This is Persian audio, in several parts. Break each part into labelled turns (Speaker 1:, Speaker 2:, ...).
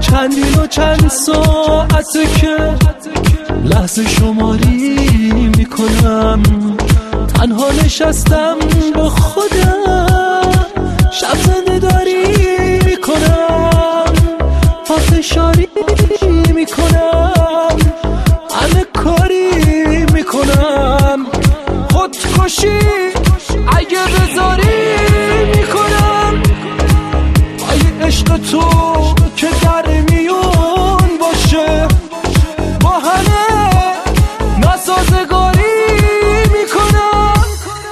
Speaker 1: چندین و چند ساعته که لحظه شماری میکنم، تنها نشستم با خودم، شب زنده داری میکنم، پافشاری میکنم، همه کاری میکنم، خودکشی اگه بذاری میکنم، ای عشق تو که در میون باشه، با همه ناسازگاری میکنم.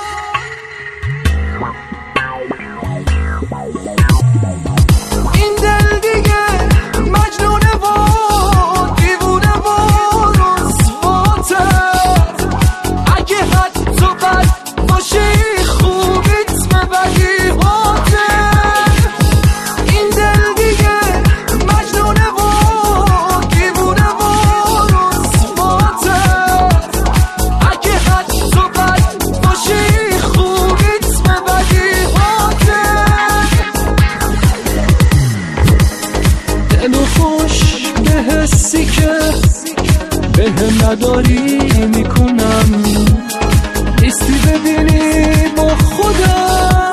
Speaker 1: این دل دیگه مجنونه و دیوونه و رسواته، اگه حتی بد باشی خوبیت مبدی هاته. این دل دیگه مجنونه و دیوونه و رسواته، اگه حتی بد باشی خوبیت مبدی هاته. دل و خوش به حسی که بهم نداری میکنم، نیستی ببینی با خودم،